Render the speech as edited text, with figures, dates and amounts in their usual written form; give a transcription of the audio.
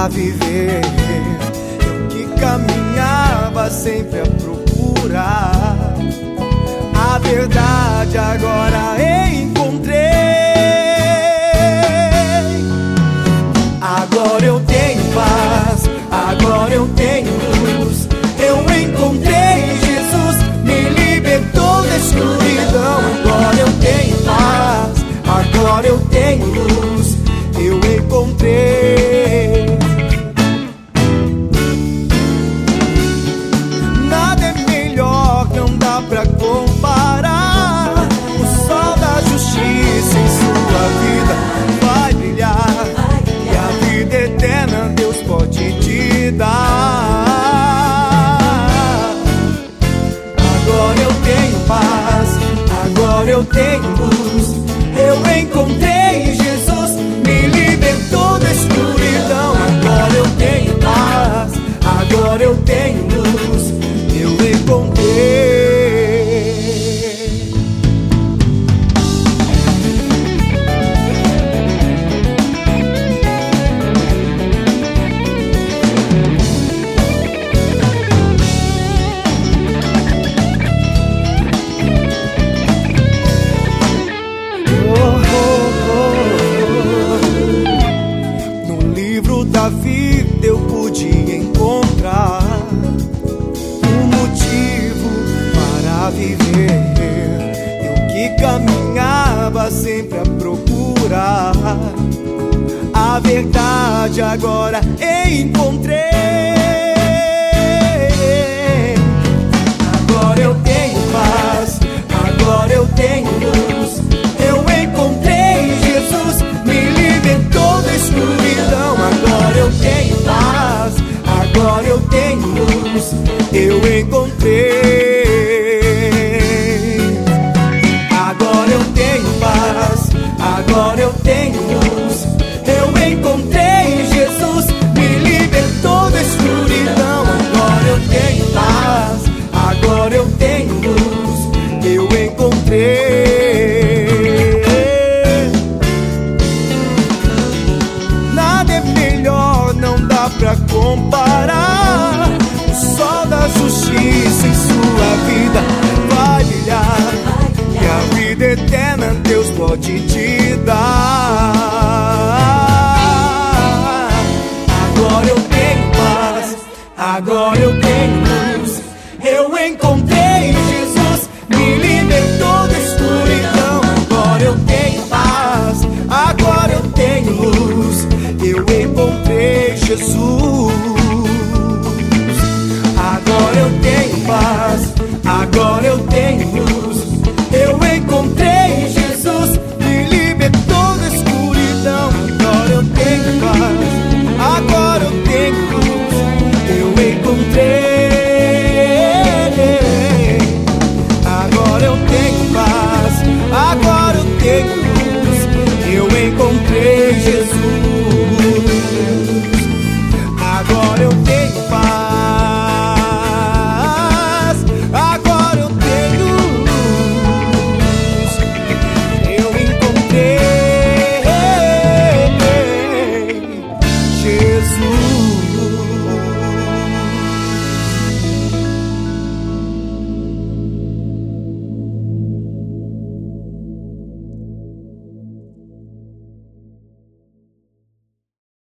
para viver. Eu que caminhava sempre a procurar a verdade, agora encontrei. Agora eu tenho paz, agora eu tenho luz. Eu encontrei Jesus, me libertou da escuridão. Agora eu tenho paz, agora eu tenho luz. Eu encontrei. Nada é melhor, não dá pra comparar. O sol da justiça em sua vida vai brilhar, e a vida eterna Deus pode te dar. Agora eu tenho paz, agora eu tenho luz. Eu encontrei Jesus, me libertou da escuridão. Agora eu tenho paz, agora eu tenho luz. Eu encontrei. Da vida eu pude encontrar um motivo para viver. Eu que caminhava sempre a procurar a verdade, agora encontrei. Agora eu tenho paz, agora eu tenho luz. Eu encontrei Jesus, me libertou da escuridão. Agora eu tenho paz, agora eu tenho luz. Eu encontrei. Agora eu tenho paz, agora eu tenho luz. Eu encontrei Jesus, me libertou da escuridão. Agora eu tenho paz, agora eu tenho luz. Eu encontrei. Pra comparar, o sol da justiça em sua vida vai brilhar, e a vida eterna Deus pode te dar. Agora eu tenho paz, agora eu tenho luz. Eu encontrei Jesus, me libertou da escuridão. Agora eu tenho paz, agora eu tenho luz. Eu encontrei Jesus. Agora eu tenho paz, agora eu tenho luz.